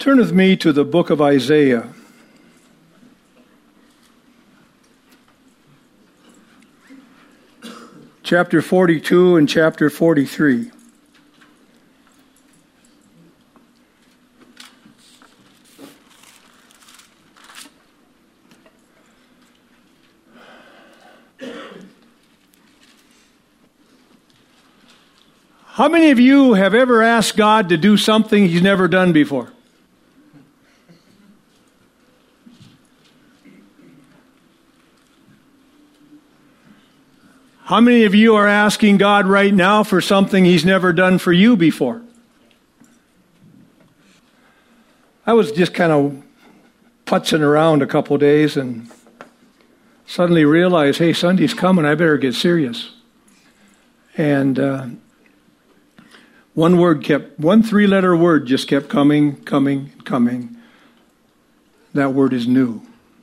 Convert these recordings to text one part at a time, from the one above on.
Turn with me to the book of Isaiah. Chapter 42 and chapter 43. How many of you have ever asked God to do something He's never done before? How many of you are asking God right now for something He's never done for you before? I was just kind of putzing around a couple days and suddenly realized, hey, Sunday's coming, I better get serious. And one three-letter word just kept coming. That word is new.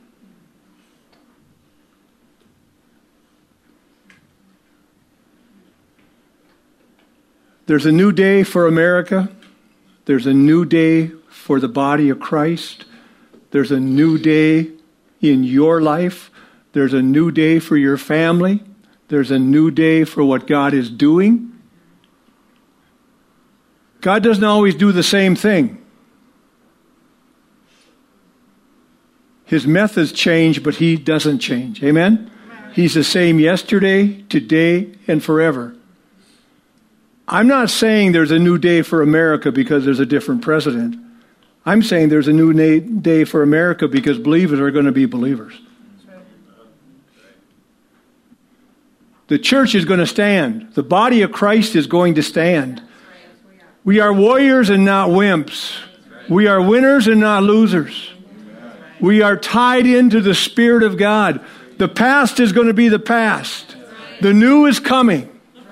There's a new day for America. There's a new day for the body of Christ. There's a new day in your life. There's a new day for your family. There's a new day for what God is doing. God doesn't always do the same thing. His methods change, but He doesn't change. Amen? He's the same yesterday, today, and forever. I'm not saying there's a new day for America because there's a different president. I'm saying there's a new day for America because believers are going to be believers. The church is going to stand. The body of Christ is going to stand. We are warriors and not wimps. We are winners and not losers. We are tied into the Spirit of God. The past is going to be the past. The new is coming.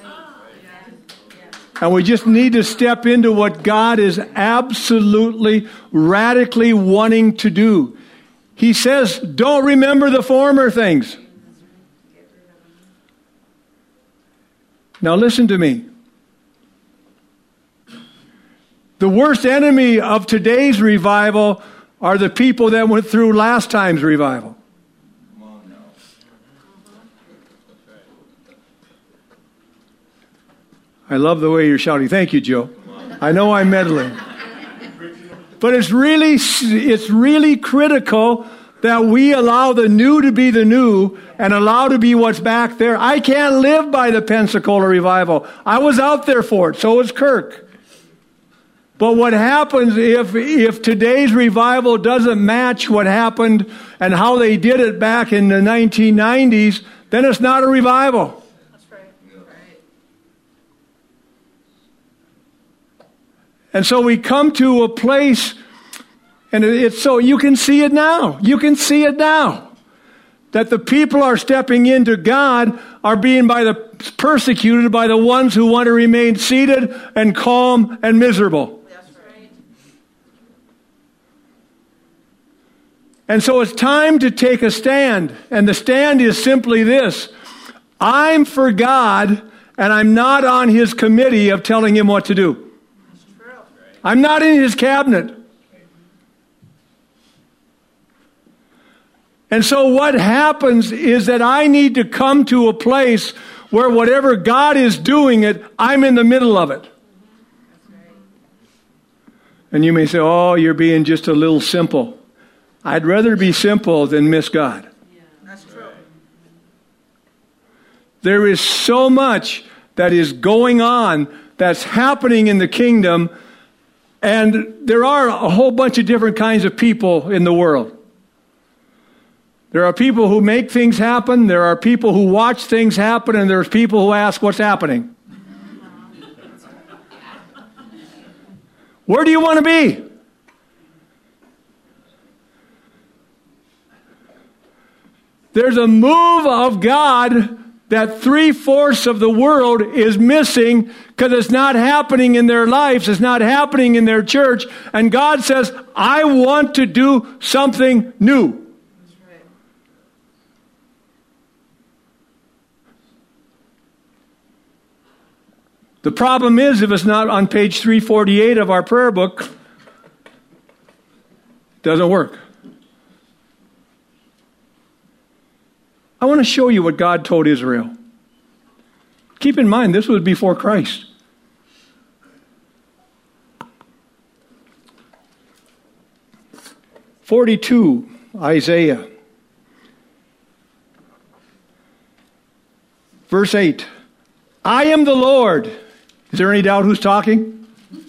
And we just need to step into what God is absolutely, radically wanting to do. He says, don't remember the former things. Now listen to me. The worst enemy of today's revival are the people that went through last time's revival. I love the way you're shouting. Thank you, Joe. I know I'm meddling. But it's really critical that we allow the new to be the new and allow to be what's back there. I can't live by the Pensacola revival. I was out there for it. So was Kirk. But what happens if today's revival doesn't match what happened and how they did it back in the 1990s, then it's not a revival. That's right. And so we come to a place, and it's so you can see it now. You can see it now. That the people are stepping into God are being persecuted by the ones who want to remain seated and calm and miserable. And so it's time to take a stand. And the stand is simply this. I'm for God, and I'm not on His committee of telling Him what to do. I'm not in His cabinet. And so what happens is that I need to come to a place where whatever God is doing it, I'm in the middle of it. And you may say, oh, you're being just a little simple. I'd rather be simple than miss God. Yeah, that's true. There is so much that is going on that's happening in the kingdom, and there are a whole bunch of different kinds of people in the world. There are people who make things happen, there are people who watch things happen, and there's people who ask what's happening. Where do you want to be? There's a move of God that 3/4 of the world is missing because it's not happening in their lives. It's not happening in their church. And God says, I want to do something new. That's right. The problem is, if it's not on page 348 of our prayer book, Doesn't work. I want to show you what God told Israel. Keep in mind, this was before Christ. Isaiah. Verse 8. I am the Lord. Is there any doubt who's talking?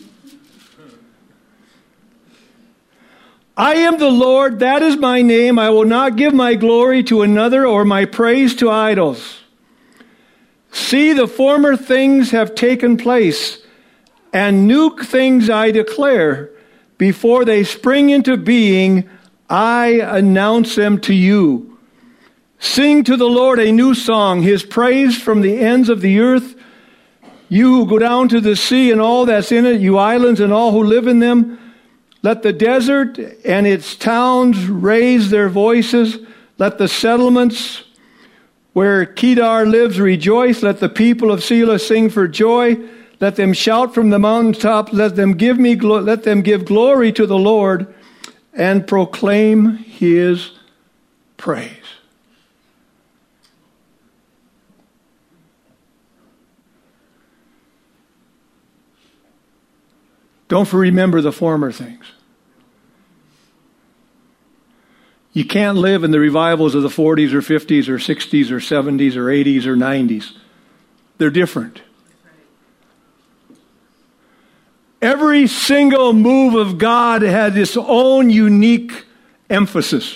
I am the Lord, that is my name. I will not give my glory to another or my praise to idols. See, the former things have taken place, and new things I declare. Before they spring into being, I announce them to you. Sing to the Lord a new song, his praise from the ends of the earth. You who go down to the sea and all that's in it, you islands and all who live in them. Let the desert and its towns raise their voices. Let the settlements where Kedar lives rejoice. Let the people of Selah sing for joy. Let them shout from the mountaintops. Let them give glory to the Lord and proclaim his praise. Don't remember the former things. You can't live in the revivals of the 40s or 50s or 60s or 70s or 80s or 90s. They're different. Every single move of God had its own unique emphasis.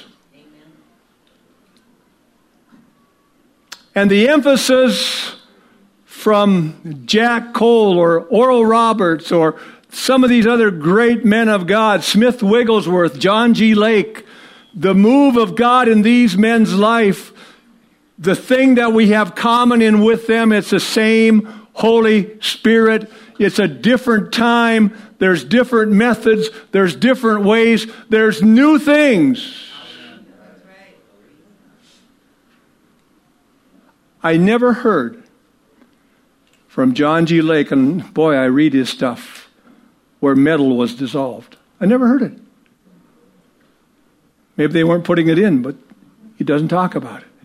And the emphasis from Jack Cole or Oral Roberts or some of these other great men of God, Smith Wigglesworth, John G. Lake, the move of God in these men's life, the thing that we have common in with them, it's the same Holy Spirit. It's a different time. There's different methods. There's different ways. There's new things. I never heard from John G. Lake, and boy, I read his stuff, where metal was dissolved. I never heard it. Maybe they weren't putting it in, but he doesn't talk about it.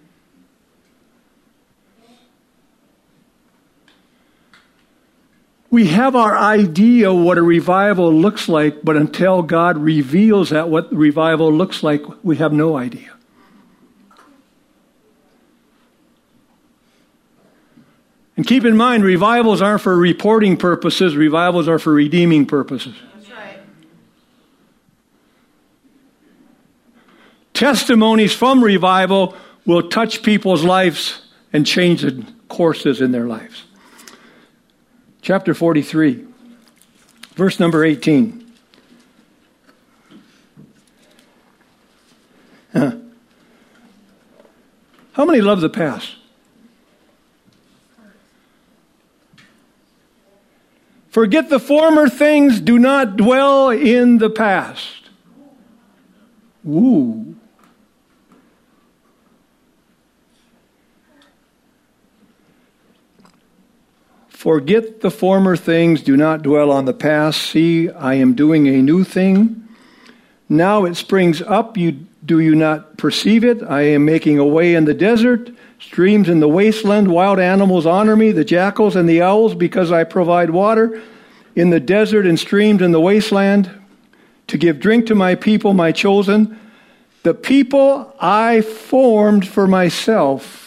We have our idea what a revival looks like, but until God reveals that what revival looks like, we have no idea. And keep in mind, revivals aren't for reporting purposes. Revivals are for redeeming purposes. That's right. Testimonies from revival will touch people's lives and change the courses in their lives. Chapter 43, verse number 18. How many love the past? Forget the former things, do not dwell in the past. Ooh. Forget the former things, do not dwell on the past. See, I am doing a new thing. Now it springs up, do you not perceive it? I am making a way in the desert, streams in the wasteland. Wild animals honor me, the jackals and the owls, because I provide water in the desert and streams in the wasteland to give drink to my people, my chosen, the people I formed for myself.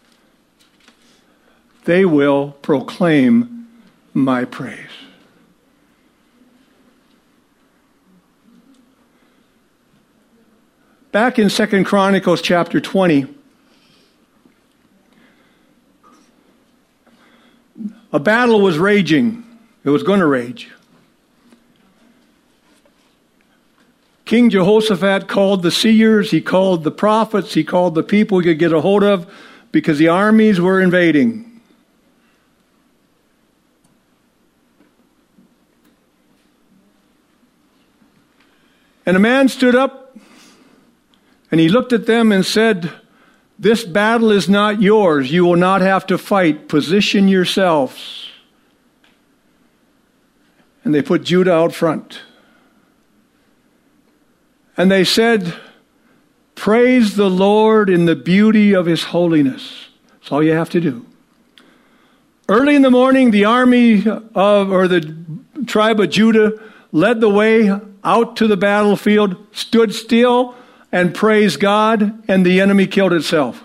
They will proclaim my praise. Back in 2 Chronicles chapter 20, a battle was raging. It was going to rage. King Jehoshaphat called the seers, he called the prophets, he called the people he could get a hold of because the armies were invading. And a man stood up and he looked at them and said, "This battle is not yours. You will not have to fight. Position yourselves." And they put Judah out front. And they said, praise the Lord in the beauty of his holiness. That's all you have to do. Early in the morning, the the tribe of Judah led the way out to the battlefield, stood still, and praised God, and the enemy killed itself.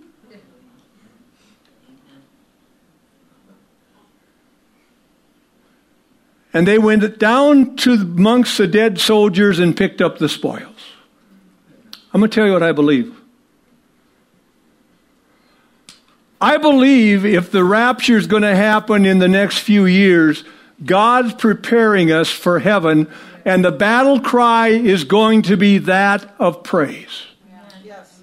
And they went down to amongst the dead soldiers and picked up the spoils. I'm going to tell you what I believe. I believe if the rapture is going to happen in the next few years, God's preparing us for heaven, and the battle cry is going to be that of praise. Yes.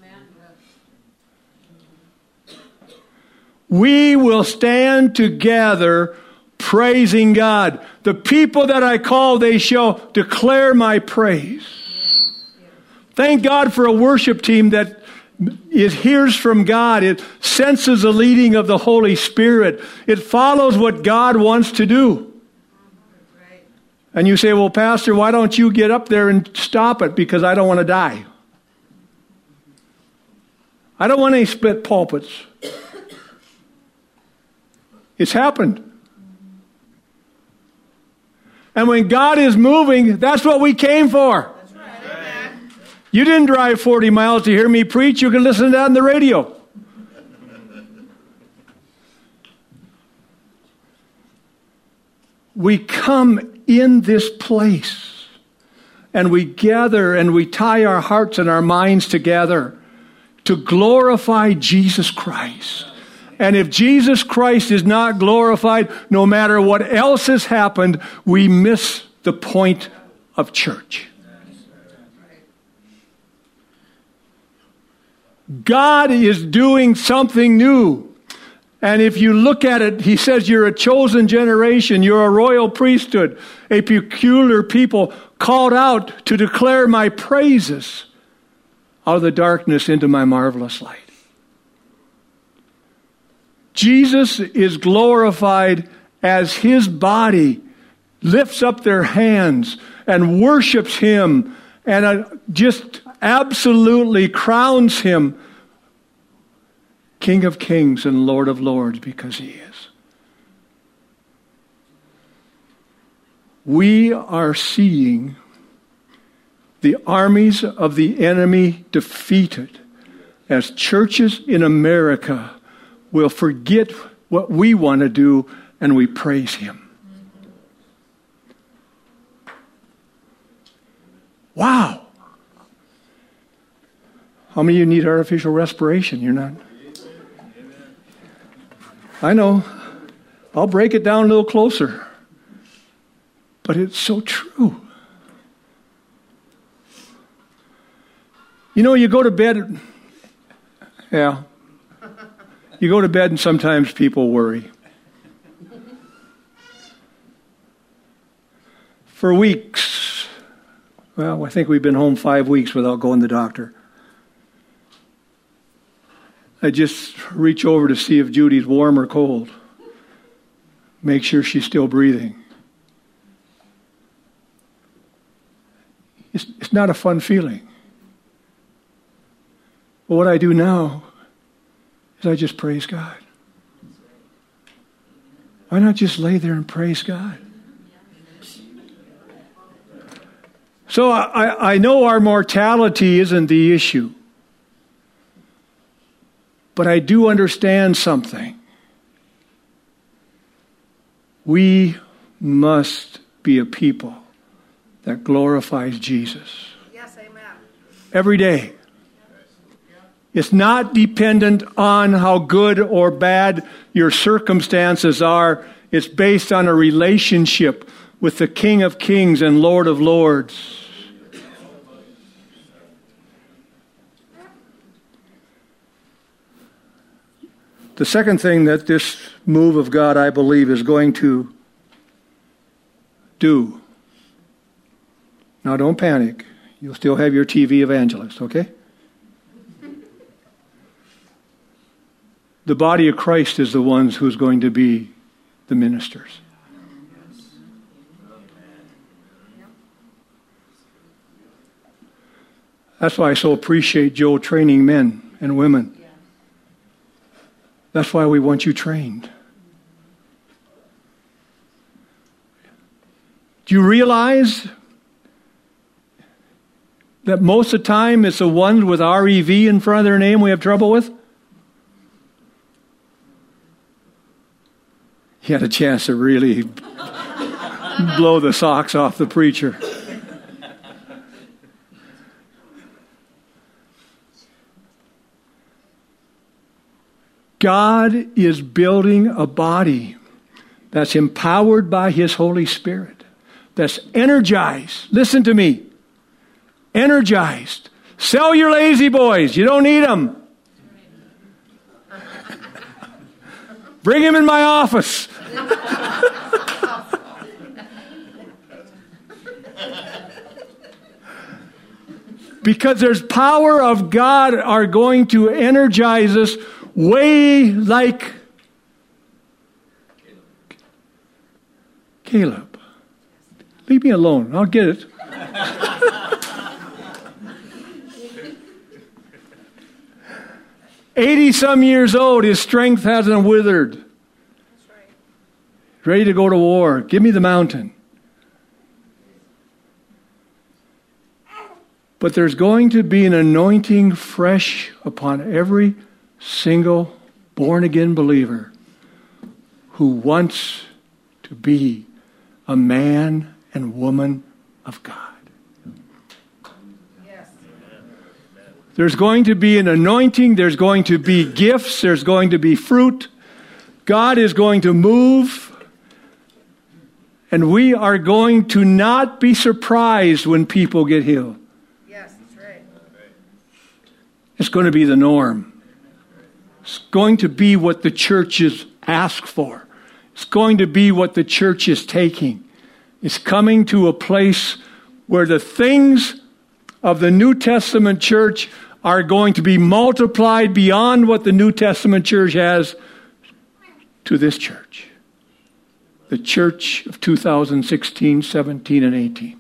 We will stand together praising God. The people that I call, they shall declare my praise. Thank God for a worship team that it hears from God. It senses the leading of the Holy Spirit. It follows what God wants to do. And you say, well, Pastor, why don't you get up there and stop it? Because I don't want to die. I don't want any split pulpits. It's happened. And when God is moving, that's what we came for. You didn't drive 40 miles to hear me preach. You can listen to that on the radio. We come in this place and we gather and we tie our hearts and our minds together to glorify Jesus Christ. And if Jesus Christ is not glorified, no matter what else has happened, we miss the point of church. God is doing something new. And if you look at it, he says you're a chosen generation, you're a royal priesthood, a peculiar people called out to declare my praises out of the darkness into my marvelous light. Jesus is glorified as his body lifts up their hands and worships him and just absolutely crowns him King of Kings and Lord of Lords, because he is. We are seeing the armies of the enemy defeated as churches in America will forget what we want to do and we praise him. Wow. How many of you need artificial respiration? You're not. I know. I'll break it down a little closer. But it's so true. You know, you go to bed. Yeah. You go to bed and sometimes people worry. For weeks. Well, I think we've been home 5 weeks without going to the doctor. I just reach over to see if Judy's warm or cold. Make sure she's still breathing. It's not a fun feeling. But what I do now is I just praise God. Why not just lay there and praise God? So I know our mortality isn't the issue. But I do understand something. We must be a people that glorifies Jesus. Yes, amen. Every day. It's not dependent on how good or bad your circumstances are. It's based on a relationship with the King of Kings and Lord of Lords. The second thing that this move of God, I believe, is going to do. Now, don't panic. You'll still have your TV evangelist, okay? The body of Christ is the ones who's going to be the ministers. That's why I so appreciate Joe training men and women. That's why we want you trained. Do you realize that most of the time it's the ones with REV in front of their name we have trouble with? He had a chance to really blow the socks off the preacher. God is building a body that's empowered by His Holy Spirit, that's energized. Listen to me. Energized. Sell your lazy boys. You don't need them. Bring him in my office. Because there's power of God are going to energize us way like Caleb. Leave me alone. I'll get it. $80-some years old, his strength hasn't withered. That's right. Ready to go to war. Give me the mountain. But there's going to be an anointing fresh upon every single born-again believer who wants to be a man and woman of God. Yes. There's going to be an anointing. There's going to be gifts. There's going to be fruit. God is going to move. And we are going to not be surprised when people get healed. Yes, that's right. It's going to be the norm. It's going to be what the churches ask for. It's going to be what the church is taking. It's coming to a place where the things of the New Testament church are going to be multiplied beyond what the New Testament church has to this church. The church of 2016, 17, and 18.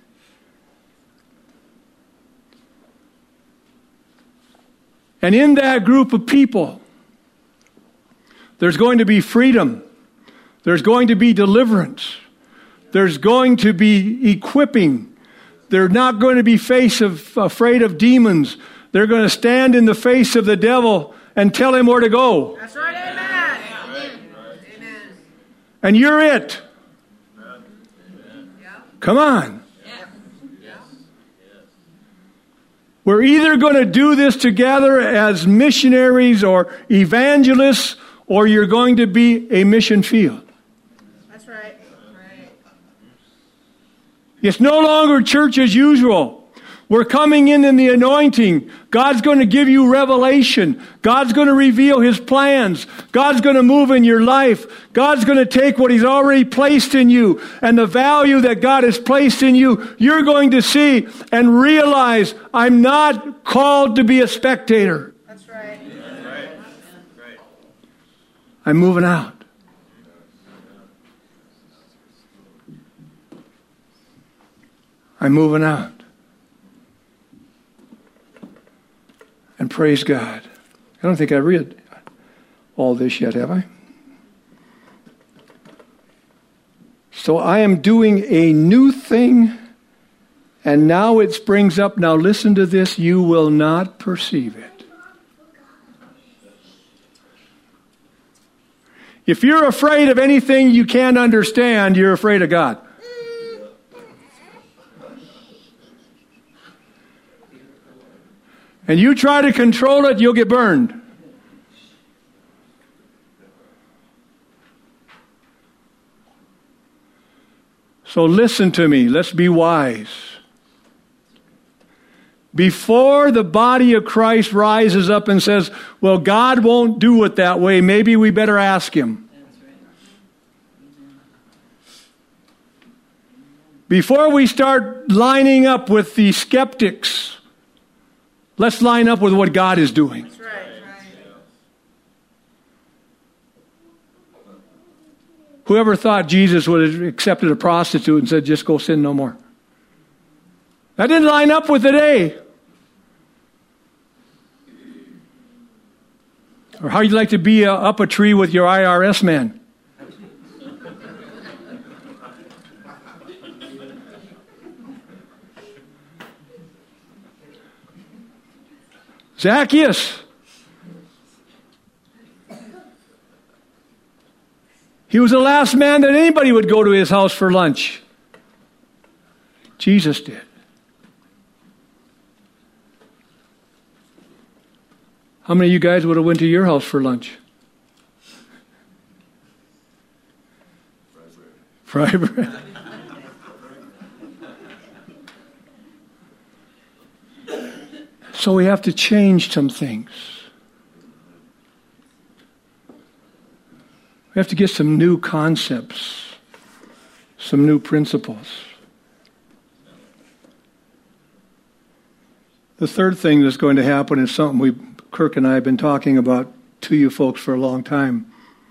And in that group of people, there's going to be freedom. There's going to be deliverance. There's going to be equipping. They're not going to be afraid of demons. They're going to stand in the face of the devil and tell him where to go. That's right, amen. Amen. And you're it. Come on. We're either going to do this together as missionaries or evangelists, or you're going to be a mission field. That's right. It's no longer church as usual. We're coming in the anointing. God's going to give you revelation. God's going to reveal His plans. God's going to move in your life. God's going to take what He's already placed in you and the value that God has placed in you. You're going to see and realize, I'm not called to be a spectator. That's right. I'm moving out. I'm moving out. And praise God. I don't think I read all this yet, have I? So I am doing a new thing, and now it springs up. Now listen to this. You will not perceive it. If you're afraid of anything you can't understand, you're afraid of God. And you try to control it, you'll get burned. So listen to me. Let's be wise. Before the body of Christ rises up and says, well, God won't do it that way, maybe we better ask Him. Before we start lining up with the skeptics, let's line up with what God is doing. That's right. Whoever thought Jesus would have accepted a prostitute and said, just go sin no more? That didn't line up with today. Or how you like to be up a tree with your IRS man. Zacchaeus. He was the last man that anybody would go to his house for lunch. Jesus did. How many of you guys would have went to your house for lunch? Fry bread. So we have to change some things. We have to get some new concepts, some new principles. The third thing that's going to happen is something Kirk and I have been talking about to you folks for a long time.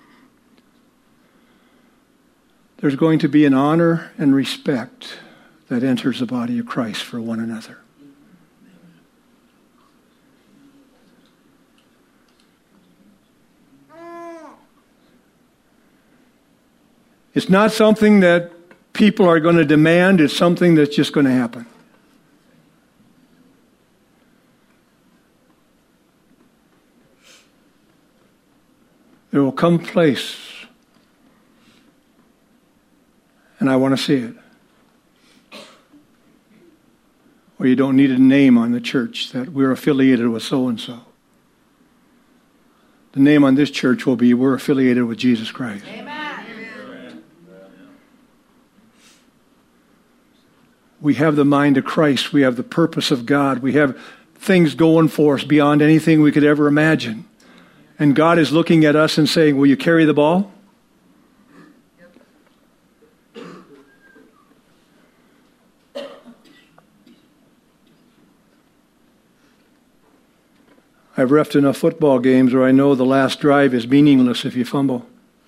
There's going to be an honor and respect that enters the body of Christ for one another. It's not something that people are going to demand. It's something that's just going to happen. There will come a place, and I want to see it, where you don't need a name on the church that we're affiliated with so-and-so. The name on this church will be, we're affiliated with Jesus Christ. Amen. We have the mind of Christ. We have the purpose of God. We have things going for us beyond anything we could ever imagine. And God is looking at us and saying, will you carry the ball? I've reffed enough football games where I know the last drive is meaningless if you fumble.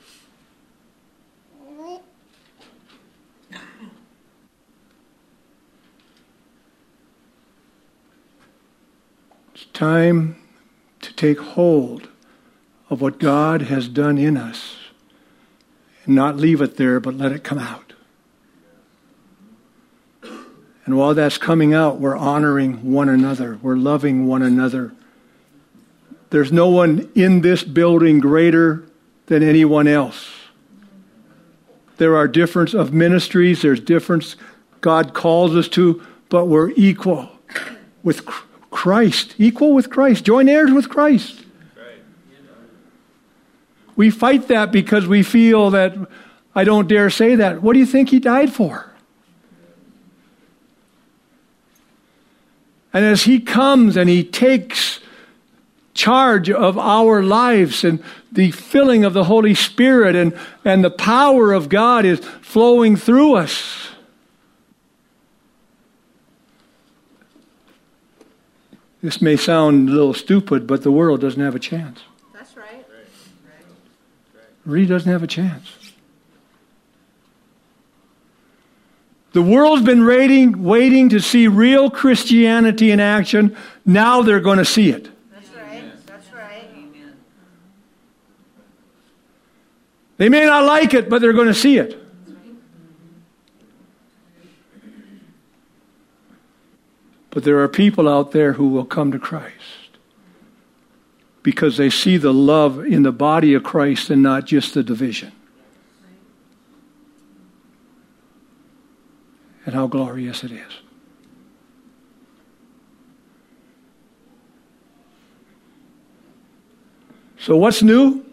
It's time to take hold of what God has done in us and not leave it there, but let it come out. And while that's coming out, we're honoring one another. We're loving one another. There's no one in this building greater than anyone else. There are difference of ministries. There's difference God calls us to, but we're equal with Christ. Equal with Christ. Joint heirs with Christ. We fight that because we feel that, I don't dare say that. What do you think he died for? And as he comes and he takes charge of our lives and the filling of the Holy Spirit and the power of God is flowing through us. This may sound a little stupid, but the world doesn't have a chance. That's right. It really doesn't have a chance. The world's been waiting to see real Christianity in action. Now they're going to see it. That's right. That's right. Amen. They may not like it, but they're going to see it. But there are people out there who will come to Christ because they see the love in the body of Christ and not just the division. And how glorious it is. So what's new?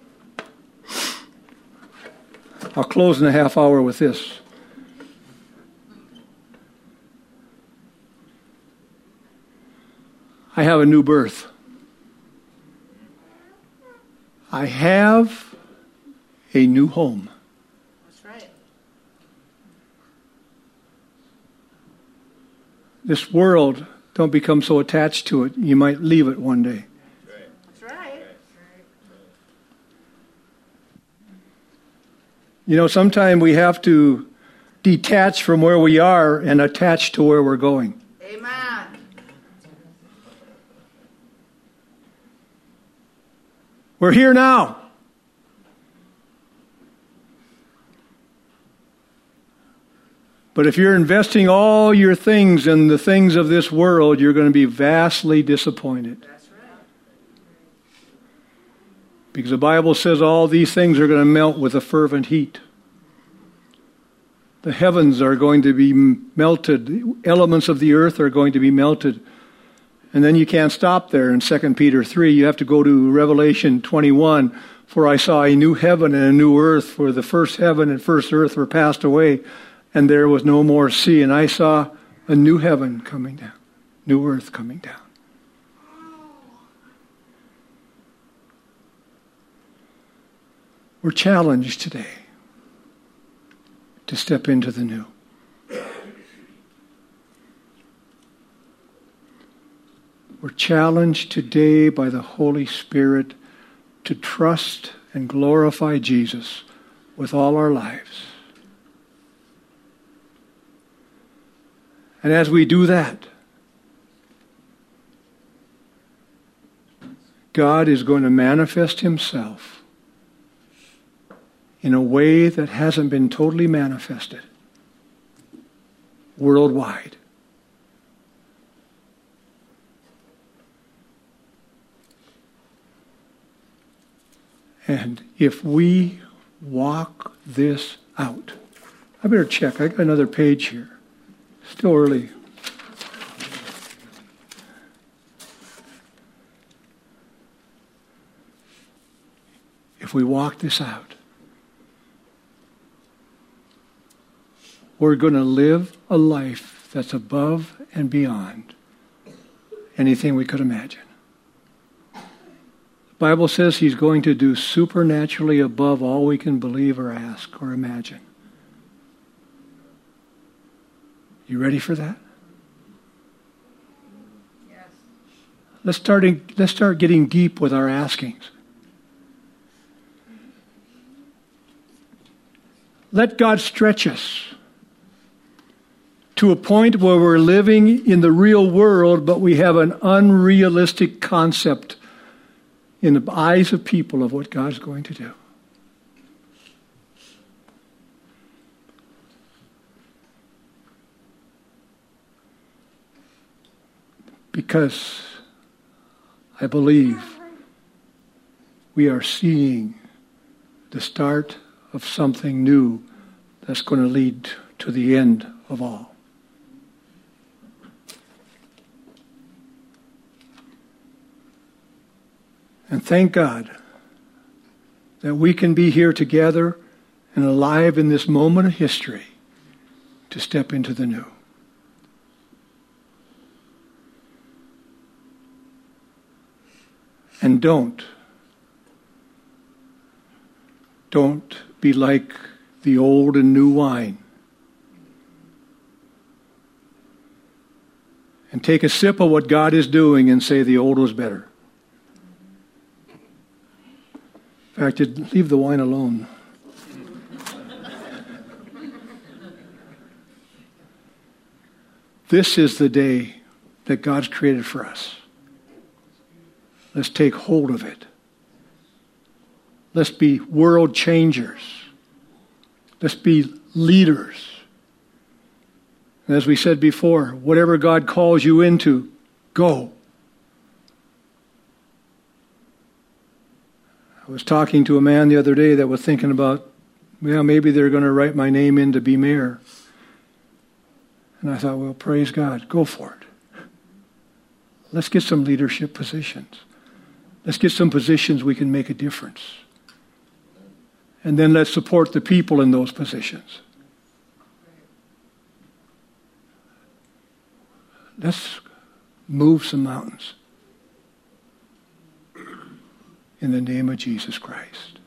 I'll close in a half hour with this. I have a new birth. I have a new home. That's right. This world, don't become so attached to it. You might leave it one day. That's right. You know, sometimes we have to detach from where we are and attach to where we're going. Amen. We're here now. But if you're investing all your things in the things of this world, you're going to be vastly disappointed. That's right. Because the Bible says all these things are going to melt with a fervent heat. The heavens are going to be melted. The elements of the earth are going to be melted. And then you can't stop there in 2 Peter 3. You have to go to Revelation 21. For I saw a new heaven and a new earth, for the first heaven and first earth were passed away, and there was no more sea. And I saw a new heaven coming down, new earth coming down. We're challenged today to step into the new. We're challenged today by the Holy Spirit to trust and glorify Jesus with all our lives. And as we do that, God is going to manifest himself in a way that hasn't been totally manifested worldwide. And if we walk this out, I better check. I got another page here. Still early. If we walk this out, we're going to live a life that's above and beyond anything we could imagine. The Bible says he's going to do supernaturally above all we can believe or ask or imagine. You ready for that? Yes. Let's start getting deep with our askings. Let God stretch us to a point where we're living in the real world, but we have an unrealistic concept in the eyes of people of what God's going to do. Because I believe we are seeing the start of something new that's going to lead to the end of all. And thank God that we can be here together and alive in this moment of history to step into the new. And don't be like the old and new wine. And take a sip of what God is doing and say the old was better. In fact, leave the wine alone. This is the day that God's created for us. Let's take hold of it. Let's be world changers. Let's be leaders. And as we said before, whatever God calls you into, go. I was talking to a man the other day that was thinking about, well, maybe they're going to write my name in to be mayor. And I thought, well, praise God, go for it. Let's get some leadership positions. Let's get some positions we can make a difference. And then let's support the people in those positions. Let's move some mountains in the name of Jesus Christ.